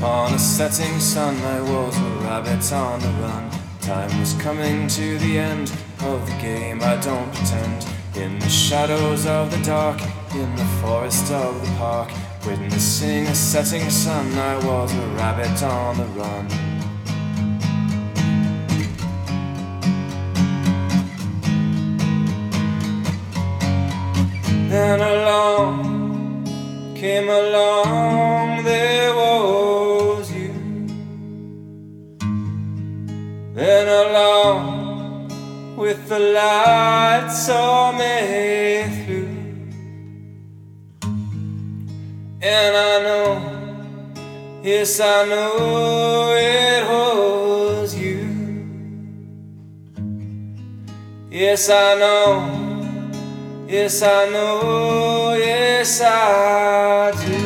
On a setting sun, I was a rabbit on the run. Time was coming to the end of the game, I don't pretend. In the shadows of the dark, in the forest of the park, witnessing a setting sun, I was a rabbit on the run. Then along, came along, there was you. Then along, with the light saw me through. And I know, yes I know it was you. Yes I know, yes I know, yes I do.